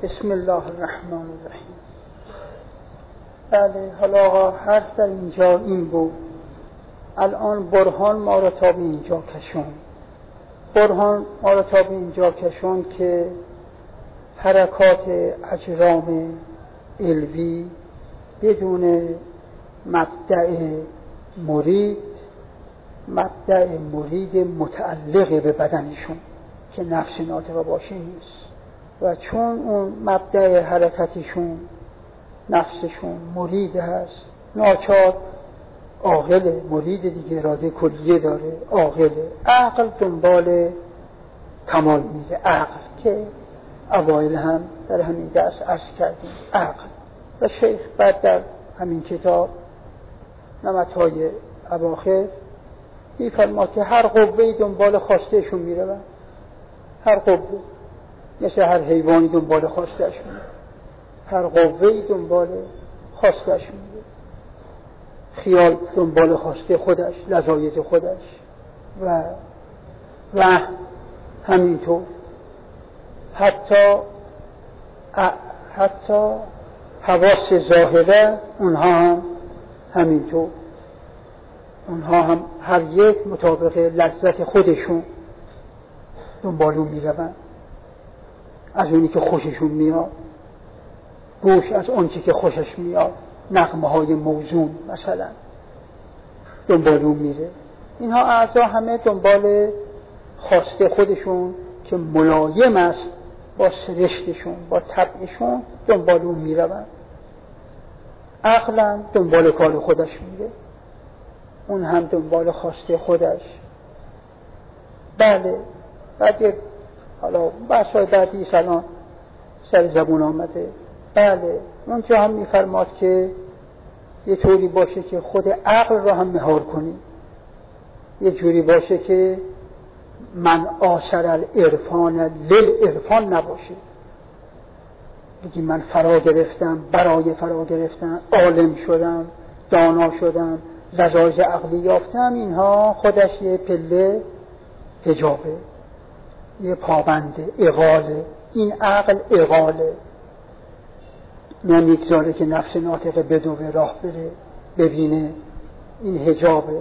بسم الله الرحمن الرحیم. بله، حالا آقا حرف در اینجا این بود. الان برهان ما را تا به اینجا کشون. برهان ما را تا به اینجا کشون که حرکات اجرام علوی بدون مبدأ مرید متعلق به بدنشون که نفس ناطقه باشه نیست، و چون اون مبدأ حرکتشون نفسشون مرید هست، ناچار عاقل مرید دیگه، اراده کلیه داره، عاقله، عقل دنبال کمال میره. عقل که اوایل هم در همین درس عرض کردیم، عقل. و شیخ بعد در همین کتاب نمطهای اواخر میفرماد که هر قوه‌ای دنبال خواستهشون میره، هر قوه مثل هر حیوانی دنبال خواستهش میره، هر قوه‌ای دنبال خواستهش میره، خیال دنبال خواسته خودش، لذایت خودش، و همینطور حتی حواس ظاهره اونها هم همینطور، اونها هم هر یک مطابق لذت خودشون دنبال اون میرون، از اونی که خوششون میاد، گوش از اون که خوشش میاد، نغمه های موزون مثلا دنبال اون میره. اینها اعضا همه دنبال خواسته خودشون که ملایم است با سرشتشون، با طبعشون، دنبال اون میرون. عقلم دنبال کار خودش میره، اون هم دنبال خواسته خودش. بله، بعد حالا بحثای بعدی سلام سر زبون آمده. بله، اونجا هم میفرماد که یه طوری باشه که خود عقل را هم مهار کنی، یه جوری باشه که من آثر العرفان للعرفان نباشه، بگی من فرا گرفتم، برای فرا گرفتم، عالم شدم، دانا شدم، لذایذ عقلی یافتم. اینها خودش یه پله حجابه، یه پابنده، اغاله. این عقل اغاله، نمیگذاره که نفس ناطقه بدوه، راه بره، ببینه. این حجابه،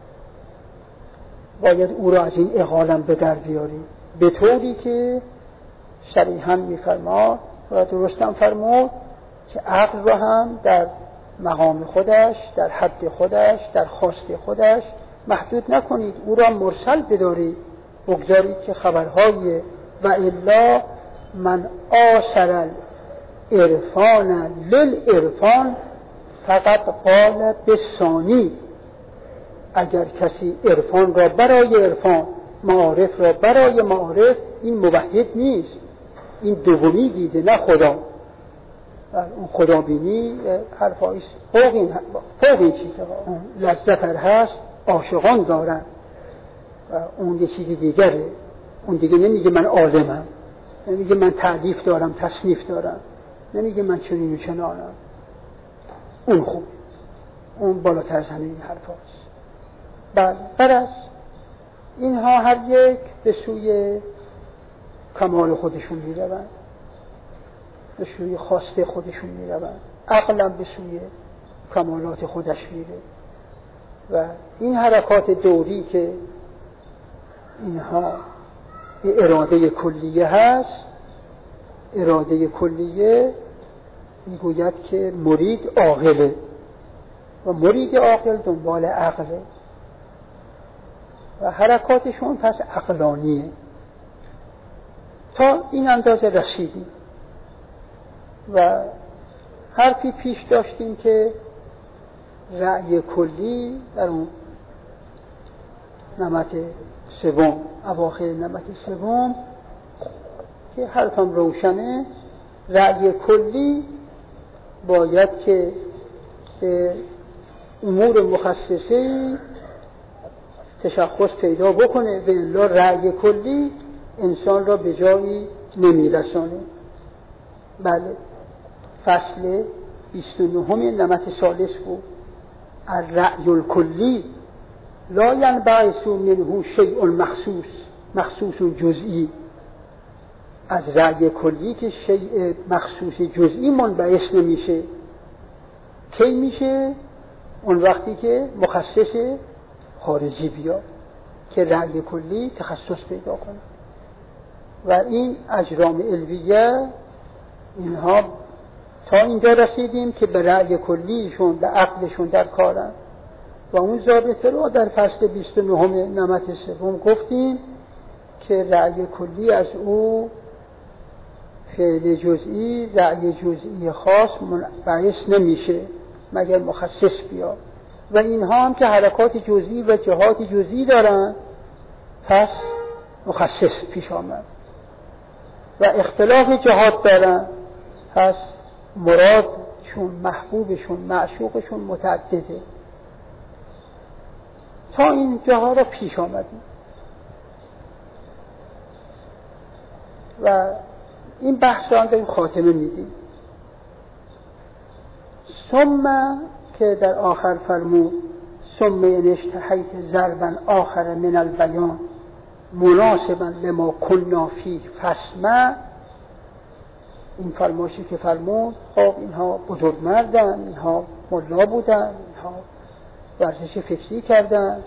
باید او را از این اغالم به در بیاری، به طوری که صریحاً میفرماد و درستم فرمود که عقل را هم در مقام خودش، در حد خودش، در خواست خودش محدود نکنید، او را مرسل بدارید، بگذارید که خبرهای و الا من آثر العرفان للعرفان فقط قال بسانی. اگر کسی عرفان را برای عرفان، معارف را برای معارف، این موحد نیست، این دومی دیده، نه خدا. اون خدا بینی حرفایش فوق این چیزها، لذت هست عاشقان دارن، اون یه چیزی دیگره. اون دیگه نمیگه من عالمم، نمیگه من تألیف دارم، تصنیف دارم، نمیگه من چنین و چنانم. اون خوب، اون بالاتر از همه این حرف هست. برس اینها هر یک به سوی کمال خودشون میروند، به سوی خواسته خودشون میروند. عقلم به سوی کمالات خودش میره. و این حرکات دوری که اینها به اراده کلیه هست، اراده کلیه میگوید که مرید عاقله و مرید عاقل دنبال عقله و حرکاتشون پس عقلانیه. تا این اندازه رسیدیم و حرفی پیش داشتیم که رأی کلی در اون نمط سوم، اواخر نمط سوم، که حرفم روشنه، رأی کلی باید که به امور مخصصه تشخص پیدا بکنه، و الا رأی کلی انسان را به جایی نمیرسانه. بله، فصل 29 نمط ثالث بود. الرأی الکلی لا ینبعث منه شیء مخصوص جزئی. از رأی کلی که شیء مخصوص جزئی منبعث نمیشه. کی میشه؟ اون وقتی که مخصص خارجی بیاد که رأی کلی تخصص پیدا کنه. و این اجرام علویه اینها تا اینجا رسیدیم که به رأی کلیشون، به عقلشون در کارن. و اون ضابطه رو در فصل 29 نمط سوم گفتیم که رأی کلی از او فعل جزئی، رأی جزئی خاص منبعث نمیشه مگر مخصص بیاد. و اینها هم که حرکات جزئی و جهات جزئی دارن، پس مخصص پیش آمد. و اختلاف جهات دارن، پس مرادشون، محبوبشون، معشوقشون متعدده. تا این جاها را پیش آمدیم و این بحث را داریم خاتمه میدیم. ثم که در آخر فرمود ثم انشتحیت ضربا آخر من البیان مناسبا لما کنا فیه فاسمع. این فرمایشی که فرمود، خب اینها بزرگمردن، اینها ملا بودن، اینها ورزش فکری کردن،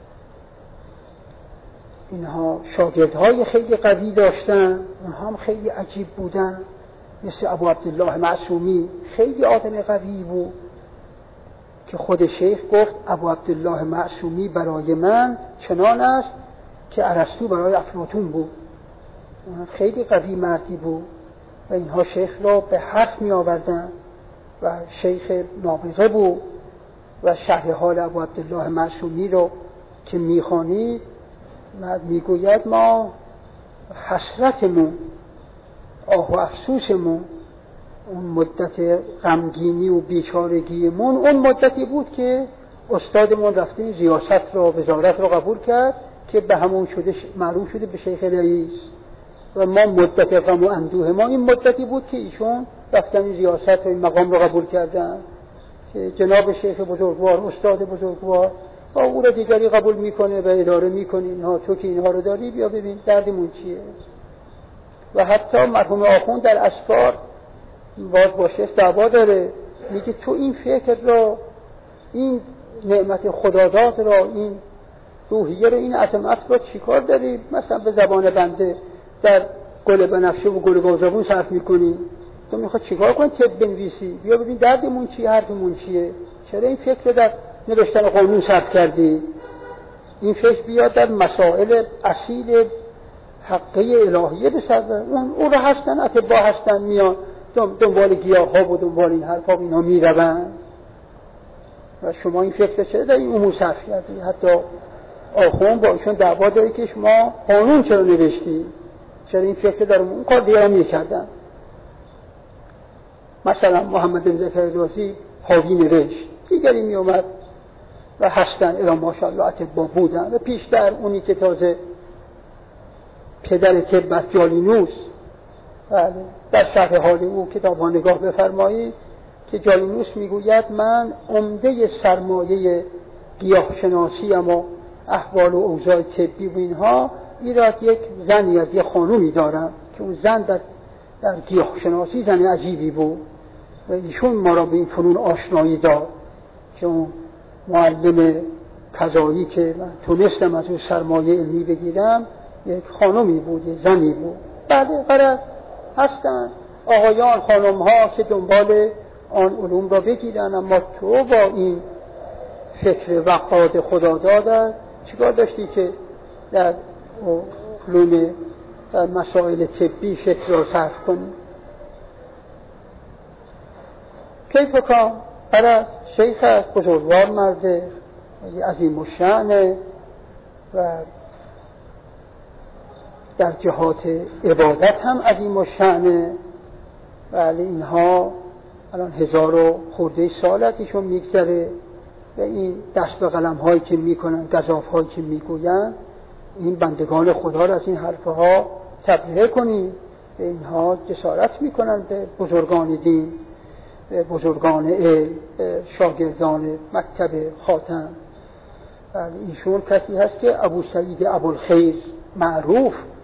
اینها شاگردهای خیلی قوی داشتن، اونها هم خیلی عجیب بودن، مثل ابو عبدالله معصومی خیلی آدم قوی بود که خود شیخ گفت ابو عبدالله معصومی برای من چنان است که ارسطو برای افلاطون بود. اون خیلی قوی مردی بود و اینها شیخ را به حق می آوردن و شیخ نابغه بود و شرح حال ابو عبدالله معصومی رو که میخوانید میگوید ما حسرتمون، آه و افسوسمون، اون مدت غمگینی و بیچارگیمون اون مدتی بود که استادمون رفته ریاست را، وزارت را قبول کرد که به همون شده، معلوم شده به شیخ رئیس. و ما مدت غم و اندوه ما این مدتی بود که ایشون رفتن ریاست و این مقام را قبول کردن که جناب شیخ بزرگوار، استاد بزرگوار و او را دیگری قبول میکنه و اداره میکنه. اینها تو که اینها رو داری بیا ببین دردمون چیه. و حتی مرحوم آخوند در اسفار باز با شیخ دعوا داره، میگه تو این فکر را، این نعمت خداداد را، این روحیه را، این عظمت را چیکار داری مثلا به زبان بنده در گل بنفشه و گل گازابون صرف میکنی؟ تو میخواد چیکار کنی؟ طب بنویسی؟ بیا ببین دردمون چیه، حرفمون چیه. چرا این فکر رو در نوشتن قانون صرف کردی؟ این فکر بیاد در مسائل اصیل حقه الهیه بسر. اون را هستن، اطبا هستن، میان دنبال گیاه ها و دنبال این حرف ها و اینا میرون و شما این فکر چرا در این امور صرف کردی؟ حتی آخوند با ایشون دعوا داره که شما قانون چرا نوشتی؟ چرا این فکر در اون کار دیگه هم میکردن؟ مثلا محمد بن ظفر رازی حاوی نوشت، دیگری می اومد و هستن الان ماشاءالله اطبا بودن. و پیشتر اونی که تازه پدر طب است، جالینوس، در شرح حال او کتاب ها نگاه بفرمایید که جالینوس میگوید من عمده سرمایه گیاهشناسی اما احوال و اوضاع طبی و اینها ایراد یک زنی از یک خانومی دارم که اون زن در گیاهشناسی زن عجیبی بود و ایشون ما را به این فنون آشنایی داد که اون معلم قضایی که من تونستم از اون سرمایه علمی بگیرم یک خانومی بود، یک زنی بود. بله غرض هستن آقایان خانم ها که دنبال آن علوم را بگیرن، اما تو با این فکر وقاد خدا دادن چیکار داشتی که در علوم در مسائل طبی فکر را صرف کنی؟ کیف کام غرض شیخ است، بزرگوار مرده، عظیم الشأنه و در جهات عبادت هم عظیم الشأنه. ولی اینها الان 1000 خورده سالت ایشون میگذره و این دست به قلم هایی که میکنن، گزاف هایی که میگوین، این بندگان خدا را از این حرفها تبلیغ کنید. به اینها جسارت میکنن، به بزرگان دین، به بزرگان علم، به شاگردان مکتب خاتم. ولی ایشون کسی هست که ابو سعید ابوالخیر معروف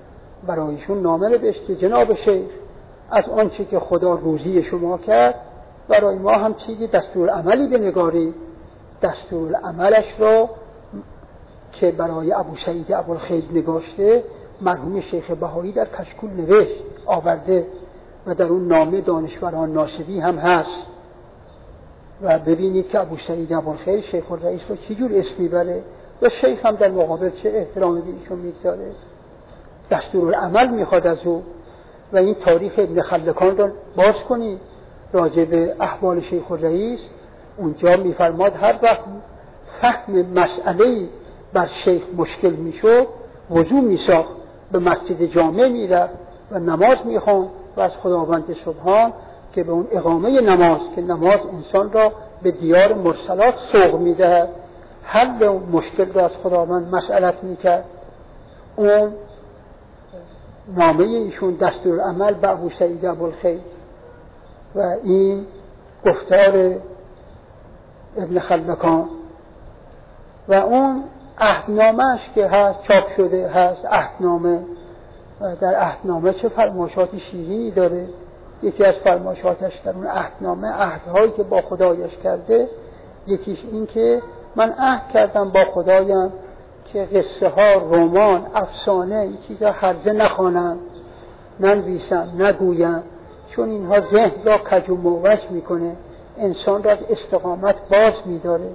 برایشون نامه نوشت که جناب شیخ از آنچه که خدا روزی شما کرد برای ما هم چیزی دستورالعملی بنگارید. دستورالعملش رو که برای ابو سعید ابوالخیر نگاشته مرحوم شیخ بهایی در کشکول نوشت آورده و در اون نامه دانشوران ناصبی هم هست و ببینید که ابو سعید ابوالخیر شیخ الرئیس رو چجور اسم میبره و شیخ هم در مقابل چه احترامی به ایشون میگذاره. دستورالعمل میخواد از او. و این تاریخ ابن خلکان رو باز کنید راجع به احوال شیخ الرئیس. اونجا میفرماد هر وقت فهم مسئله بر شیخ مشکل میشد وضو میساخت، به مسجد جامع میرفت و نماز میخواند و از خداوند سبحان که به اون اقامه نماز که نماز انسان را به دیار مرسلات سوق میدهد حل اون مشکل را از خداوند مسئلت میکرد. اون نامه ایشون دستورالعمل به ابو سعید ابوالخیر و این گفتار ابن خلکان و اون عهدنامه‌اش که هست چاپ شده هست عهدنامه. در عهدنامه چه فرمایشات شیرینی داره. یکی از فرمایشاتش در اون عهدنامه عهدهایی که با خدایش کرده یکیش این که من عهد کردم با خدایم که قصه ها، رمان، افسانه این چیزا هرزه نخوانم، ننویسم، نگویم، چون اینها ذهن را کج و موج میکنه، انسان را از استقامت باز میداره.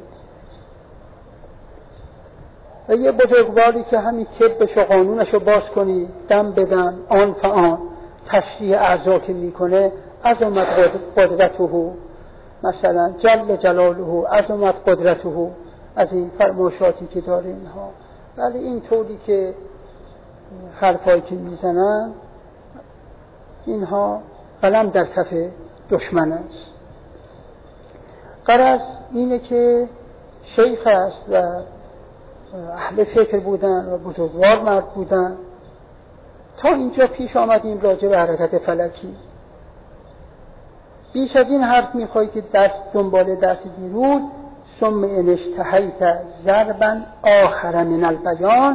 و یه بزرگواری که همین طبش و قانونش رو باز کنی دم بدم آن فآن تشریح اعضا که میکنه عظمت قدرته مثلا جل جلاله عظمت قدرته از این فرمایشاتی که داره اینها. ولی این طوری که حرفایی که میزنن اینها قلم در کف دشمن است. غرض اینه که شیخ است و اهل فکر بودن و بزرگوار مرد بودن. تا اینجا پیش آمدیم راجع به حرکت فلکی. بیش از این حرف میخوایی که دنبال درس دیروز ثم ان اشتهیت ضربا آخر من البیان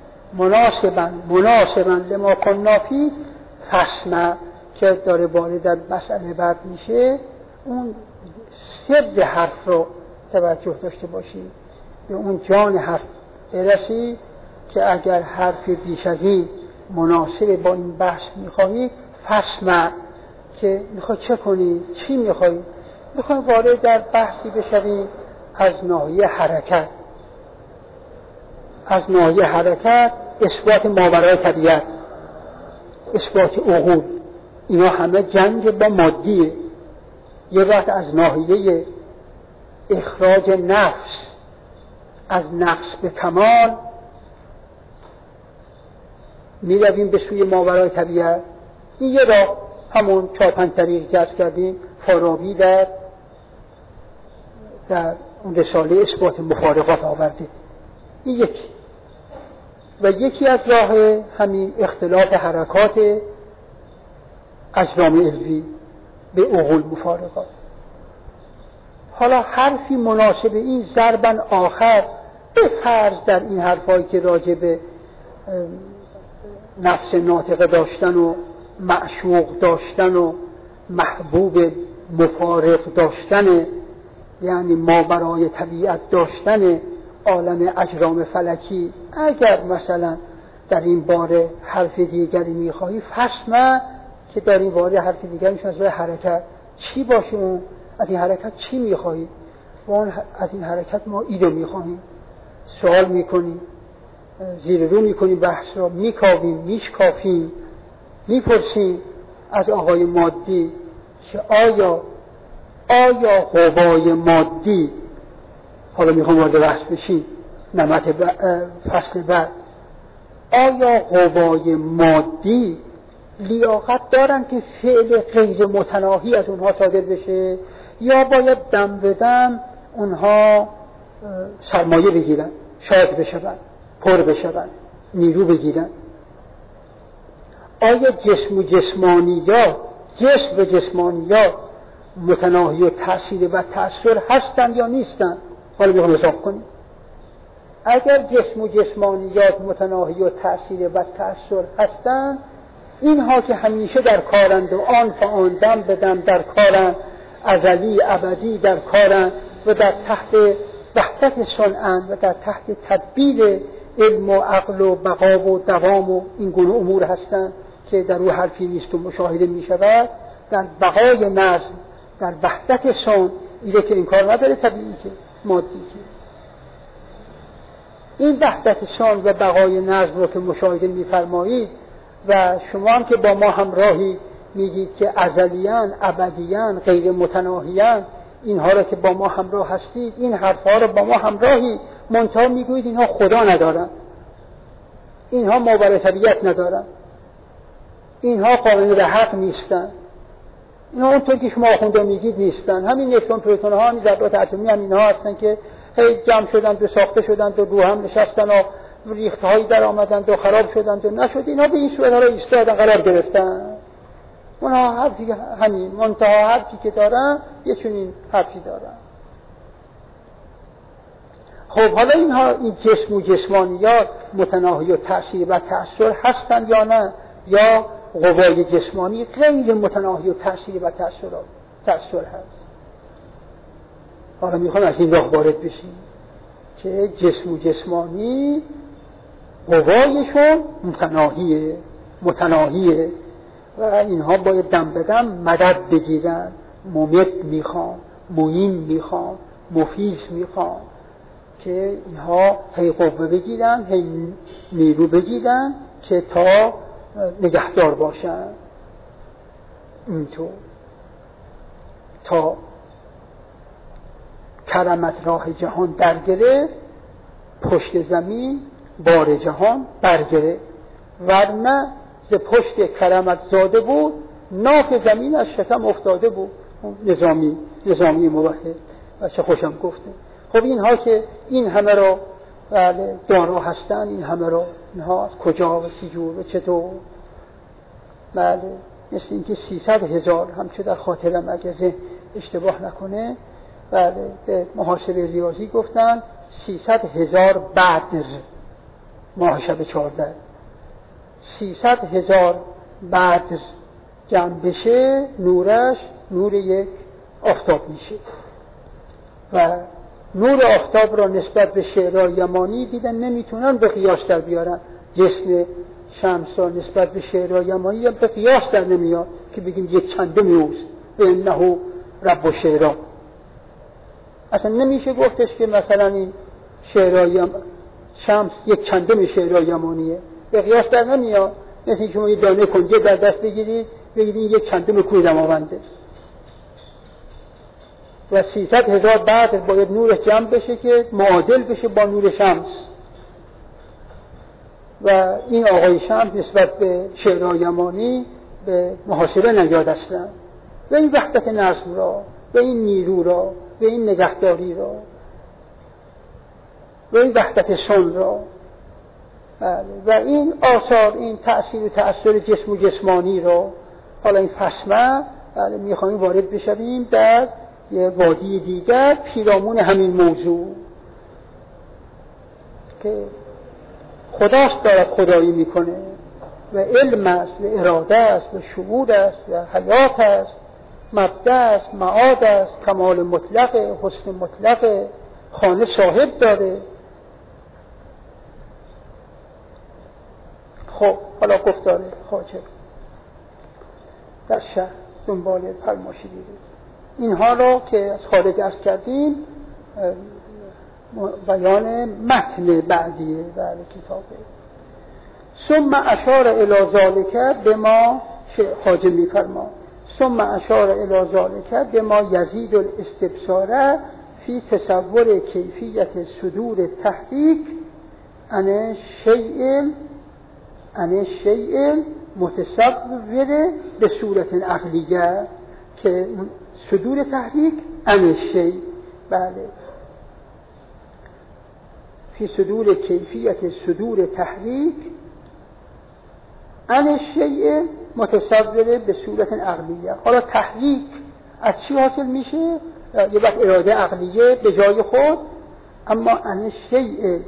مناسبا لما کنا فیه فاسمع که داره وارد در مسئله بعد میشه. اون سر حرف رو توجه داشته باشی، به اون جان حرف برسی که اگر حرف بیش از این مناسب با این بحث میخواهی فاسمع که میخوای چه کنی، چی میخوای. میخوای وارد در بحثی بشوی از ناحیه حرکت. از ناحیه حرکت اثبات ماورای طبیعت، اثبات عقول، اینا همه جنگ با مادیه. یه وقت از ناحیه اخراج نفس از نقص به کمال میرویم به سوی ماورای طبیعت. این یه راه همون 4-5 طریق که عرض کردیم فارابی در اون رساله اثبات مفارقات آورده. این یکی. و یکی از راه همین اختلاف حرکات اجرام علوی به عقول مفارقات. حالا حرفی مناسب این ضربا آخر به فرض در این حرفایی که راجع به نفس ناطقه داشتن و معشوق داشتن و محبوب مفارق داشتن، یعنی ما برای طبیعت داشتن عالم اجرام فلکی، اگر مثلا در این باره حرف دیگری میخواهی فاسمع که در این باره حرف دیگری میشون از برای حرکت چی باشه، اون از این حرکت چی میخواهی و اون از این حرکت ما ایده میخواهیم، سوال میکنیم، زیر رو میکنیم، بحث را میکاویم، میشکافیم، میپرسیم از آقای مادی که آیا قوای مادی، حالا میخوام وارد بحث بشیم نمط فصل بعد، آیا قوای مادی لیاقت دارن که فعل غیر متناهی از اونها صادر بشه یا باید دم به دم اونها سرمایه بگیرن، شاد بشون، پر بشون، نیرو بگیرن؟ آیا جسم و جسمانیات، جسم و جسمانیات متناهی و تأثیر و تأثیر هستن یا نیستن؟ حالا میخوام حساب کنیم. اگر جسم و جسمانیات متناهی و تأثیر و تأثر هستند، اینها که همیشه در کارند و آن فآن دم به دم در کارند، ازلی ابدی در کارند و در تحت وحدت صنعند و در تحت تدبیر علم و عقل و بقا و دوام و این گونه امور هستند که در او حرفی نیست و مشاهده می شود. در بقای نظم، در وحدت صنع، اینه که این کار نداره، طبیعی که مادی که این وحدت صنع و بقای نظم رو که مشاهده می فرمایید و شما هم که با ما همراهی میگید که ازلیان، ابدیان، غیر متناهیان، اینها رو که با ما همراه هستید، این حرفها رو با ما همراهی منتها میگویید اینها خدا ندارن، اینها ماورای طبیعت ندارن، اینها قانون به حق نیستن، اینها اونطور که شما آخونده میگید نیستن. همین نیوترون پروتون ها، همین ذرات اتمی هم اینها هستن که جمع شدند و ساخته شدند و رو هم نشستن و ریخته هایی در آمدند و خراب شدند و نشد. اینها به این صورت ها را ایستادن، قرار گرفتن. اونها حرفی همین منتها حرفی که دارن یه چنین حرفی دارن. خب حالا اینها این جسم و جسمانیات متناهی و تأثیر و تأثر هستن یا نه، یا قوای جسمانی غیر متناهی و تأثیر و تأثر هست. حالا میخوام از این راه وارد بشیم که جسم و جسمانی قوایشون متناهیه و اینها باید دم به دم مدد بگیرن. ممد میخوان، معین میخوان، مفیز میخوان که اینها هی قوه بگیرن، هی نیرو بگیرن که تا نگهدار باشن. اینطور تا کرمت راه جهان درگره، پشت زمین بار جهان برگره، ورنه ز پشت کرمت زاده بود، ناف زمین از شکم افتاده بود. نظامی موحد و چه خوشم گفته. خب اینها که این همه را دارا هستن، این همه را اینها از کجا و چجور و چطور؟ بله، مثل اینکه 300,000 همچه در خاطرم اگه اشتباه نکنه، بله، به محاسبه ریاضی گفتن 300,000 بدر ماه شب 14، 300,000 بدر جمع بشه نورش نور یک آفتاب میشه و نور آفتاب را نسبت به شعرهای یمانی دیدن نمیتونن به قیاس در بیارن. جسم شمس را نسبت به شعرهای یمانی به قیاس در نمیاد که بگیم یک چندم اوست به انه رب شعرها. اصلا نمیشه گفتش که مثلا این شعرهای شمس یک چندم شعرهای یمانیه، به قیاس در نمیاد. مثل شما یه دانه کنجه در دست بگیرید یک چندم کوه دماونده و 300,000 بعد باید نورش جمع بشه که معادل بشه با نور شمس. و این آقای شمس نسبت به شعرهای یمانی به محاسبه نیاد اصلا. و این وحدت نظم را، و این نیرو را، و این نگهداری را، و این وحدت صنع را، و این آثار، این تأثیر و تأثیر جسم و جسمانی را، حالا این فصمه میخوایم وارد بشویم در یه وادی دیگر پیرامون همین موضوع که خداست دارد خدایی میکنه و علم است و اراده است و شعور است و حیات است، مبدأ است، معاد است، کمال مطلق، حسن مطلق، خانه صاحب داره. خب حالا گفتار خواجه در شهر دنبال فرماشی دیده اینها را که از خارج عرض کردیم بیان متن بعدیه در کتابه. ثم اشار الی ذلک بما خواجه میفرما ثم اشار الی ذلک بما یزید الاستبصار فی تصور کیفیت صدور تحقیق عن شیء متصور به صورت عقلیه که صدور تحریک عن شیء، بله، فی صدور کیفیت صدور تحریک عن شیء متصور به صورت عقلیه. حالا تحریک از چی حاصل میشه؟ یه وقت اراده عقلیه به جای خود، اما عن شیء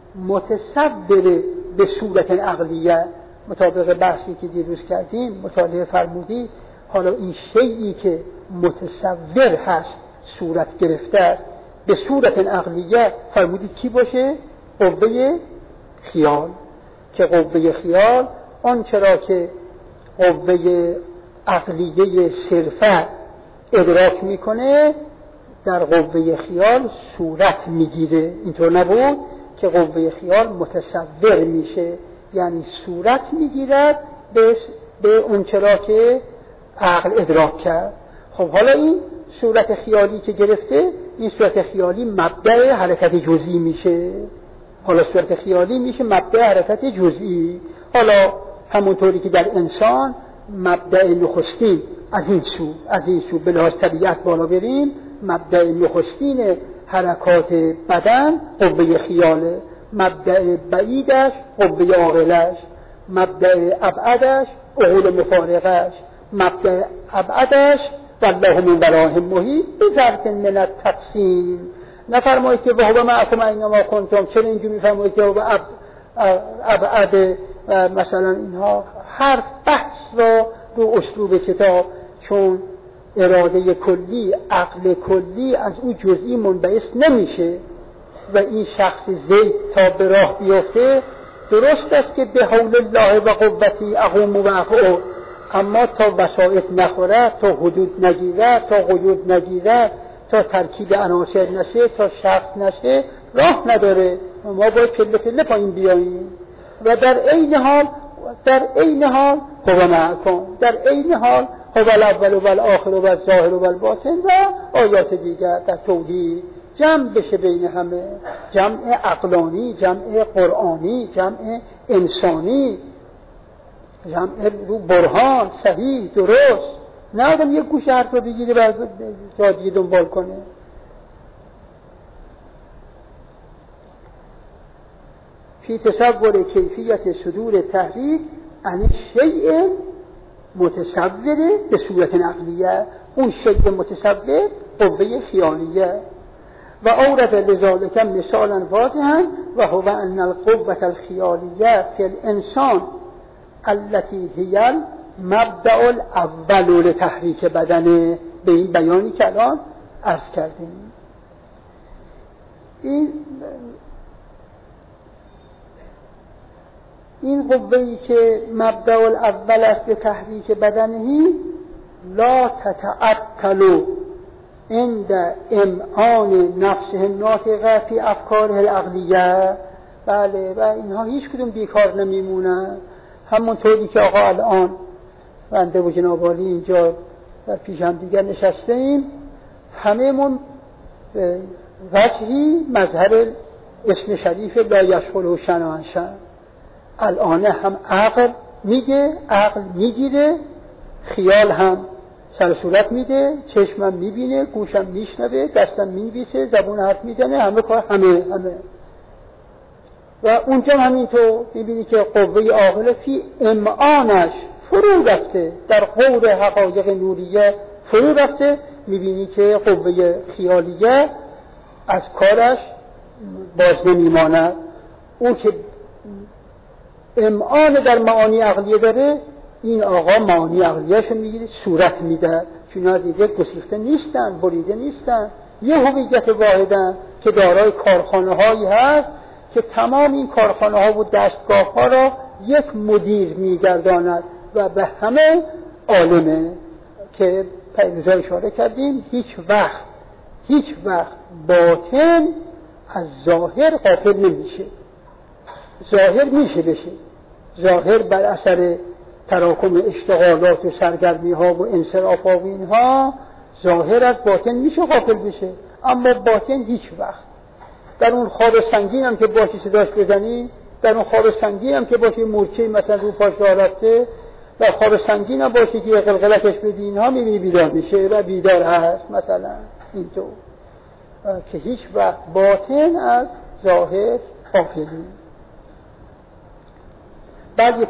متصور به صورت عقلیه، مطابق بحثی که دیروز کردیم مطالعه فرمودی. حالا این شیئی که متصور هست، صورت گرفته به صورت عقلیه، فرمودید کی باشه؟ قوه خیال. که قوه خیال آنچه را که قوه عقلیه صرفه ادراک میکنه در قوه خیال صورت میگیره. اینطور نبود که قوه خیال متصور میشه، یعنی صورت میگیرد به اونچه را که عقل ادراک کرد. خب حالا این صورت خیالی که گرفته، این صورت خیالی مبدأ حرکت جزئی میشه. حالا صورت خیالی میشه مبدأ حرکت جزئی. حالا همونطوری که در انسان مبدأ نخستین از این سو به لحاظ طبیعت بالا بریم، مبدأ نخستین حرکات بدن قوه خیاله، مبدأ بعیدش قوه عاقلش، مبدأ ابعدش عقول مفارقش، مبدأ ابعدش والله من ورائهم محیط بظرف من التقسیم. نفرمایید که وهو معکم اینما کنتم، چرا اینجوری میفرمایید که ابعد مثلا اینها هر بحث را رو اسلوب کتاب، چون اراده کلی، عقل کلی از او جزئی منبعث نمیشه و این شخص زید تا به راه بیفته درست است که به حول الله و قوتی اقوم و اقعد، اما تا وسائط نخورد، تا حدود نگیرد، تا قیود نگیرد، تا ترکیب عناصر نشه، تا شخص نشه، راه نداره. ما باید پله پله پایین بیاییم. و در عین حال هو معکم، در عین حال هو الاول و الاخر و الظاهر و الباطن و آیات دیگر در توحید جمع بشه بین همه، جمع عقلانی، جمع قرآنی، جمع انسانی، جمع رو برهان صحیح درست، نه آدم یک گوشه حرف رو بگیره و جا دیگه دنبال کنه. فی تصور کیفیت صدور تحریک عن شیء متصور به صورت عقلیه، اون شیء متصور قوه خیالیه. و اورد لذالک مثالا واضحا و هو ان القوة الخیالیه فی الانسان التي هي مبدأ الاول لتحریک بدنه، به این بیانی که الان عرض کردیم. این قوه‌ای که مبدأ الاول است به تحریک بدنهی لا تتعطل عند امعان نفسه ناطقه فی افکاره العقلیه. بله، و اینها هیچ کدوم بیکار نمیمونن. همونطوری که آقا الان بنده و جناب عالی اینجا و پیش هم دیگر نشسته ایم، همه‌مون وجهی مظهر اسم شریف لا یشغله شناعشن. الان هم عقل میگه، عقل میگیره، خیال هم سر صورت میده، چشمم میبینه، گوشم میشنوه، دستم مینویسه، زبون حرف میزنه، همه کار همه. و اونجا همینطور میبینی که قوه عاقله فی امعانش فرو رفته، در قور حقایق نوریه فرو رفته. میبینی که قوه خیالیه از کارش باز نمیماند. اون که امعان در معانی عقلیه داره، این آقا معانی عقلیه‌شو میگیره صورت میده، چون اینا دیگه گسیخته نیستن، بریده نیستن، یه هویت واحدن که دارای کارخانه هایی هست که تمام این کارخانه ها و دستگاه ها را یک مدیر میگرداند و به همه عالمه. که پیروزا اشاره کردیم هیچ وقت باطن از ظاهر غافل نمیشه. ظاهر میشه بشه، ظاهر بر اثر تراکم اشتغالات و سرگرمی ها و انصراف ها و اینها ظاهر از باطن میشه غافل بشه، اما باطن هیچ وقت. در اون خواب سنگین هم که باشی صداش بزنی، در اون خواب سنگین هم که باشی مورچه مثلا رو پاش رفته، در خواب سنگین هم باشی که قلقلکش بدی، اینها میبینی بیدار میشه و بیدار هست مثلا اینطور، که هیچ وقت باطن از ظاهر غافل نیست. بل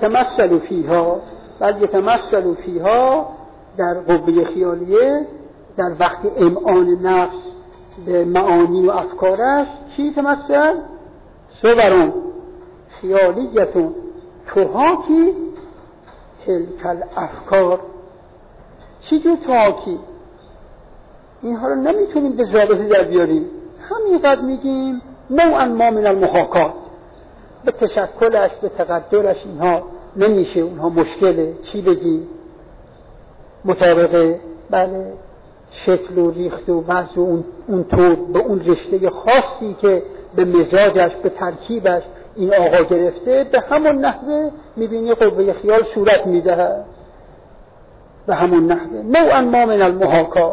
یتمثل فیها در قوه خیالیه، در وقت امعان نفس به معانی و افکارش چی تمثل؟ صورون خیالیتون توهاکی تلک الافکار. چی جور توهاکی؟ اینها رو نمیتونیم به ضابطه در بیاریم، همینقدر میگیم نوعا ما من المحاکات. به تشکلش به تقدرش اینها نمیشه، اونها مشکله. چی بگیم؟ مطابقه بله شکل و ریخت و وضع و اون طور به اون رشته خاصی که به مزاجش به ترکیبش این آقا گرفته، به همون نحوه میبینی قوه خیال صورت میده. به همون نحوه نوعا ما من المحاکات.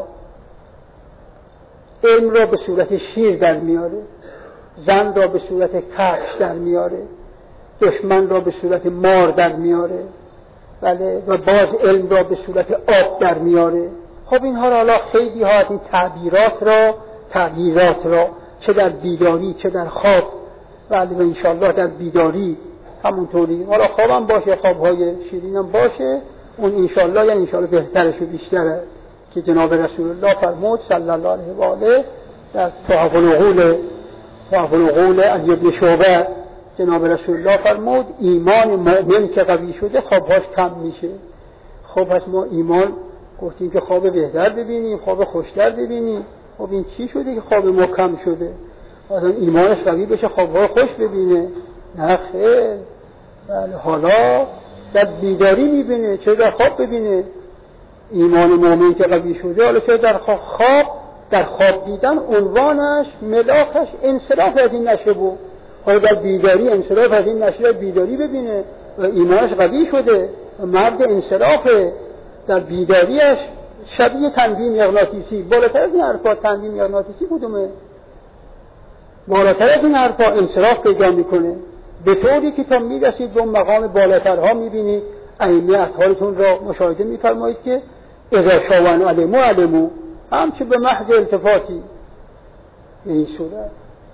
علم را به صورت شیر در میاره، زن را به صورت کفش در میاره، دشمن را به صورت مار در میاره، بله، و باز علم را به صورت آب در میاره. خب اینها را حالا خیلی ها این تغییرات را چه در بیداری چه در خواب، بله، و انشاءالله در بیداری همونطوری، حالا خوابم باشه خوابهای شیرینم باشه، اون انشاءالله یعنی انشاءالله بهترش و بیشتره که جناب رسول الله فرمود صلی الله علیه و آله در تحف العقول علی ابن شعبه، جناب رسول الله فرمود ایمان مؤمن که قوی شده خوابهاش کم میشه. خب پس ما ایمان گفتیم که خواب بهتر ببینیم، خواب خوشتر ببینیم. خب این چی شده که خواب ما کم شده؟ مثلا ایمانش قوی بشه خوابها خوش ببینه؟ نه خیر، بله، حالا در بیداری میبینه، چه در خواب ببینه. ایمان مؤمن که قوی شده، حالا چه در خواب دیدن عنوانش ملاکش انصراف از این نشه بود، حالا در بیداری انصراف از این نشه بیداری ببینه و ایمانش قوی شده و مرد انصرافه. در بیداریش شبیه تنبیه مغناطیسی، بالاتر از این حرفا تنبیه مغناطیسی کدومه؟ بالاتر از این حرفا انصراف پیدا میکنه، به طوری که تا میرسید به مقام بالاترها میبینی. ائمه اطهارتون را مشاهده میفرمایید که اذا شاون علمو همچه به محض التفاتی به این صورت.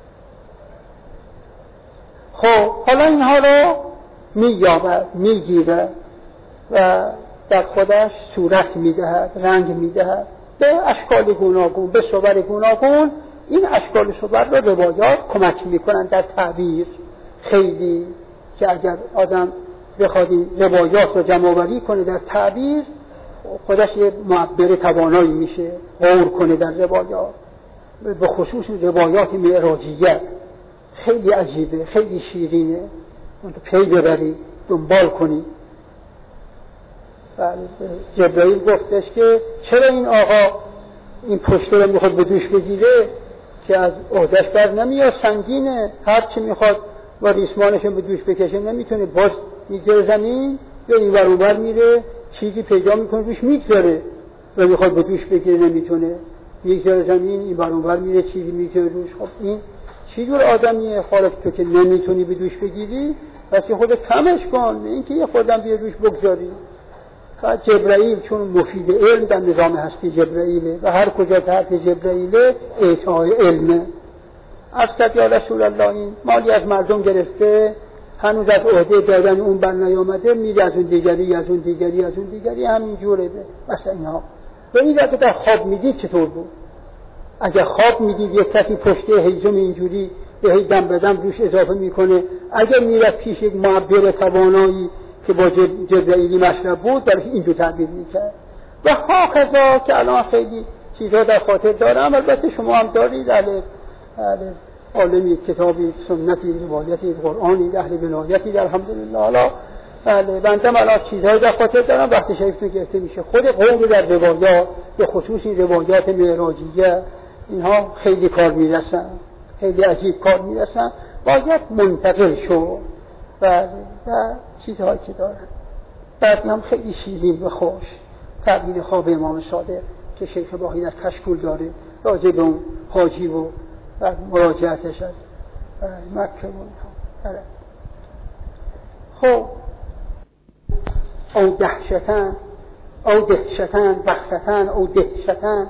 خب حالا اینها را مییابد، میگیرد و در خودش صورت میدهد، رنگ میدهد به اشکال گوناگون، به صور گوناگون. این اشکال صور را روایات کمک میکنند در تعبیر. خیلی که اگر آدم بخواد این روایات رو جمع‌آوری کنه در تعبیر، خودش یه معبر توانایی میشه، غور کنه در روایات، به خصوص روایات معراجیه. خیلی عجیبه، خیلی شیرینه، اون تو پی ببری، دنبال کنی. جبرائیل گفتش که چرا این آقا این پشته رو میخواد به دوش بگیره که از عهده‌اش بر نمیاد، سنگینه، هر چی میخواد و ریسمانش به دوش بکشه نمیتونه، باز میگذاره زمین یا این ور اونور میره، چیزی پیدا میکنه روش میگذاره و میخواد به دوش بگیره نمیتونه، میگذاره زمین، این ور اونور میره چیزی میگذاره روش. خب این چی جور آدمیه؟ خالق تو که نمیتونی به دوش بگیری پس خودت کمش کن، اینکه یه خودم بیا روش بگذاری. جبرائیل چون مفید علم در نظام هستی جبرائیله و هر کجا تحت جبرائیله اعطای علمه. افسد یا رسول الله این مالی از مردم گرفته، هنوز از عهده دادن اون بر نیامده، میره از اون دیگری از اون دیگری از اون دیگری، همین جوره ده. مثلا اینها و این که در خواب میدید چطور بود؟ اگر خواب میدید یک کسی پشته هیزم اینجوری به هی دم بدم روش اضافه میکنه، اگر میرفت پیش یک معبر توانایی که با جبرائیلی مشرب بود در این دو تعبیر میکرد و هاخذا که الان خیلی چیزها در خاطر دارم. البته شما هم دارید عالمی کتابی سنتی روایتی قرآنی اهل ولایتی در الحمدلله. حالا بنده الان چیزهای در خاطر دارم، وقتی شریف گرفته میشه خود قول در روایات به خصوص این روایات معراجیه اینها خیلی کار میرسن، خیلی عجیب کار میرسن، باید منتقل شو و چیزهایی که دارن. بعد هم خیلی شیرین و خوش تعبیر خواب امام صادق که شیخ باقی در کشکول داره راجع به اون حاجی و مراجعتش از مکه و خب او دهشتن بختتن او دهشتن.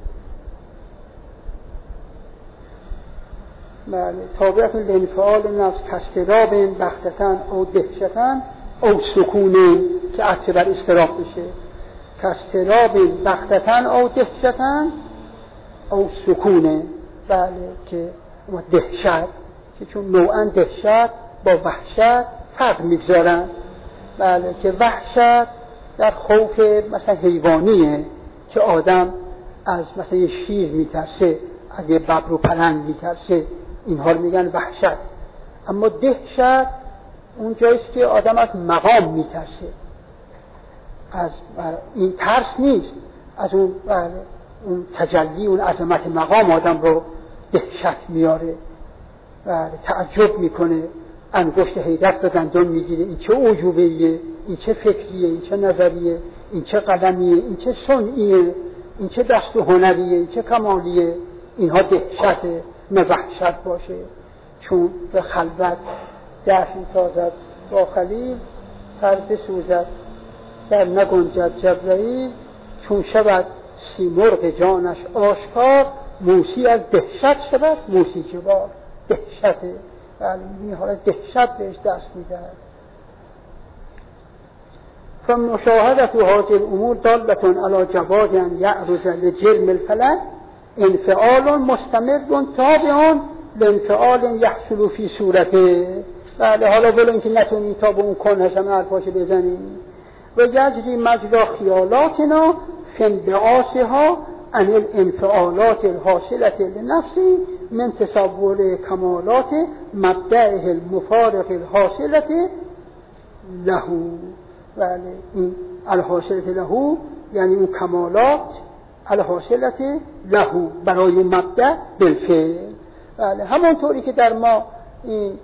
بله، تابعت لانفعال نفس کاستراب بختتن او دهشتن او سکونه که عطف بر استراب بشه، کاستراب بختتن او دهشتن او سکونه، بله، که دهشت که چون نوعا دهشت با وحشت فرق میگذارن. بله، که وحشت در خوف مثلا حیوانیه که آدم از مثلا یه شیر میترسه، از یه ببر و پلنگ میترسه، اینها رو میگن وحشت. اما دهشت اون جاییست که آدم از مقام میترسه، از این ترس نیست، از اون تجلی، اون عظمت مقام آدم رو دهشت میاره، تعجب میکنه، انگشت حیرت به دندان میگیره، این چه عجوبه‌ایه، این چه فکریه، این چه نظریه، این چه قلمیه، این چه صنعیه، این چه دست و هنریه، این چه کمالیه. اینها دهشته، نه وحشت باشه. چون به خلوت جشن سازد با خلیل، پر بسوزد در نگنجد جبرائیل. چون شود سیمرغ جانش آشکار، موسی از دهشت شود موسی جوار. دهشته، این حالت دهشت بهش دست میدهد. فمشاهدت هذه الامور دالة على جواز ان يعرض لجرم الفلك انفعال مستمر تابع لانفعال يحصل في صورته. بله، حالا بلو اینکه نتونیم تا به اون کنهش هم حرفاشو بزنیم. و یجری مجرا خیالاتنا فی انبعاثها عن الانفعالات الحاصلة لنفسه من تصور کمالات مبدأه المفارق الحاصلة له. بله، این الحاصلة له یعنی اون کمالات الحاصلة له برای مبدأ بالفعل. بله، همونطوری که در ما این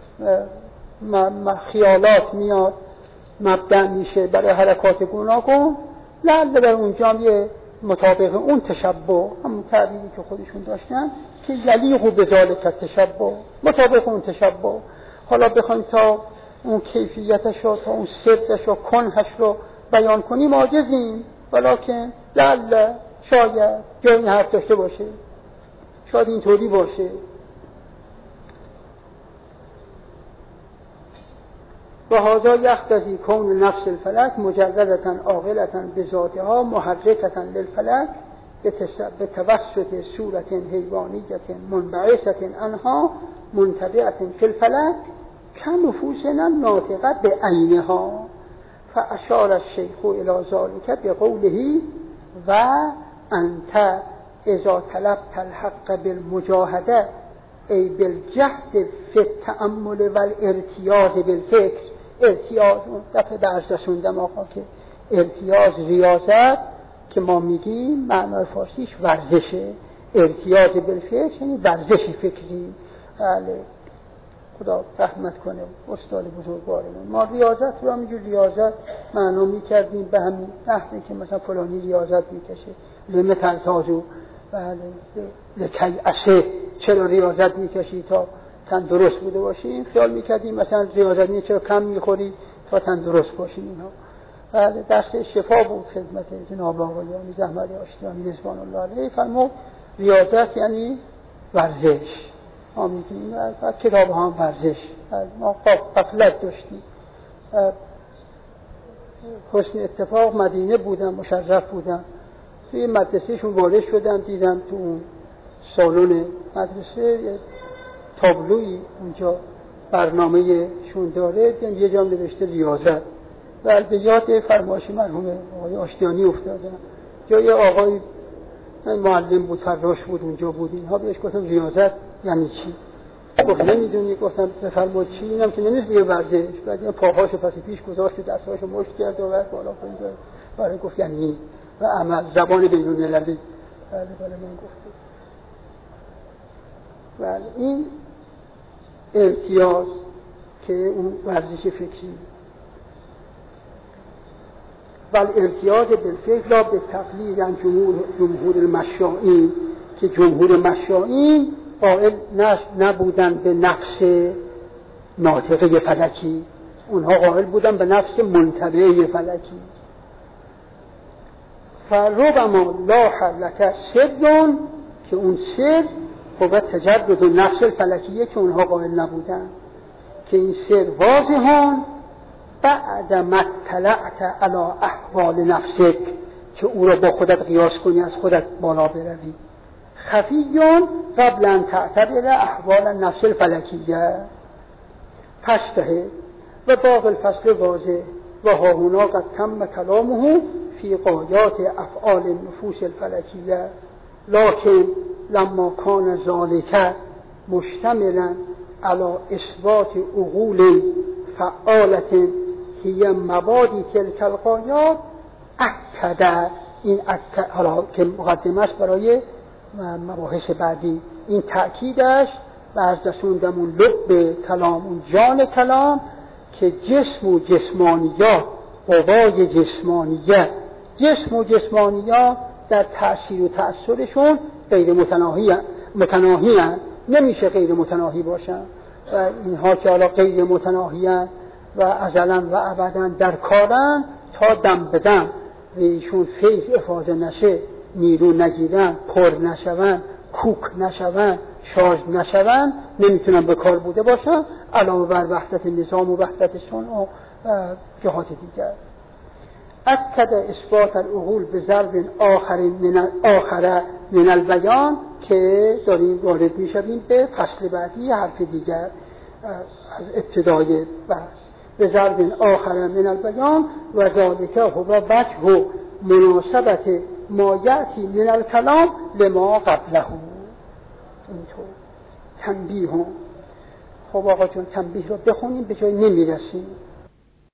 خیالات میاد مبدأ میشه برای حرکات گوناگون، لعل در اونجا هم یه مطابق اون تشبه، همون تعبیری که خودشون داشتن که یلیق به ذالک تشبه، مطابق اون تشبه. حالا بخوایم تا اون کیفیتش رو، تا اون سرش رو، کنهش رو بیان کنیم عاجزیم، ولکن لعل شاید جایی حرف داشته باشه، شاید اینطوری باشه. و هذا یقتضی کون نفس الفلک مجردة عاقلة بذاتها محرکة للفلک به توسط صورت حیوانیة منبعثة عنها منتبعة فی الفلک كنفوسنا ناطقة بعینها. فاشار الشیخ الی ذلك بقوله و انت اذا طلبت الحق بالمجاهده ای بالجهد فی التأمل والارتیاز بالفکر. ارتیاز اون دفعه درس رسوندم آقا که ارتیاز ریاضت که ما میگیم معنای فارسیش ورزشه، ارتیاز بالفکر یعنی ورزش فکری. بله، خدا رحمت کنه استاد بزرگوارمون. ما ریاضت رو همینجور ریاضت معنا میکردیم به همین نحوی که مثلا فلانی ریاضت میکشه لمتر تازو، بله، لکی اشه، چرا ریاضت میکشی تا تندرست بوده باشی؟ خیال میکردیم مثلا ریاضت نیست چرا کم میخوری تا تندرست باشی. اینها بله درس شفا بود خدمت جناب آقایان زحمت آشتیانی رضوان الله علیه. فرمود ریاضت یعنی ورزش. ما میگیم کتاب هم ورزش. ما غفلت داشتیم. حسن اتفاق مدینه بودم، مشرف بودم، توی مدرسهشون وارد شدم، دیدم تو اون سالن مدرسه یه تابلوی اونجا برنامه شون داره، دیدم یه جام نوشته ریاضت. و به یاد فرمایش مرحوم آقای آشتیانی افتادم. جای آقای معلم بود، فراش بود، اونجا بود. اینها بهش گفتم ریاضت یعنی چی؟ گفت نمیدونی. گفتم بفرمایید چی؟ اینم که نمیشه یه ورزش. بعد پاهاشو پس پیش گذاشت، دستاشو مشت کرد و بعد بالا پایین کرد. برای گفت یعنی و عمل زبان بین‌المللی. بله من گفتم. بله این ارتیاز که اون ورزش فکری ولی ارتیاز بالفکر لا به تقلید عن جمهور المشائین، که جمهور مشائین قائل نبودن به نفس ناطقه فلکی، اونها قائل بودن به نفس منتبعه فلکی. فربما لا حلک سرون، که اون سر قوت تجرد نفس الفلکیه که اونها قائل نبودن، که این سر واضحان بعد ما اطلعت علی احوال نفسک، که او را با خودت قیاس کنی، از خودت بالا بروی. خفیون قبل ان تعتبر احوال النفس الفلکیه تشتهه و باقی الفصل واضح و ها هنا قد تم کلامه فی غایات افعال النفوس الفلکیه لکن لما کان ذالک مشتملا علی اثبات عقول فعالت هی مبادی تلک الغایات اکد این حالا که مقدمه است برای مباحث بعدی این تأکیدش و از رسوندمون لب کلام اون جان کلام که جسم و جسمانیات قوای جسمانیه جسم و جسمانیات در تأثیر و تأثیرشون غیر متناهی هستند نمیشه غیر متناهی باشن و اینها که حالا غیر متناهی هستند و ازلا و ابدا در کارن تا دم به دم و ایشون فیض افاضه نشه نیرو نگیرن پر نشون کوک نشون شارژ نشون نمیتونن به کار بوده باشن علاوه بر وحدت نظام و وحدت صنع و جهات دیگر اکد اثبات العقول به ضرب آخر من البیان که داریم وارد میشویم به فصل بعدی حرف دیگر از ابتدای بحث به ضرب آخر من البیان و ذالک هو وجه مناسبت ما یأتی من الکلام لما قبله اینطور تنبیه هم. خب آقا جون تنبیه رو بخونیم به جای نمیرسیم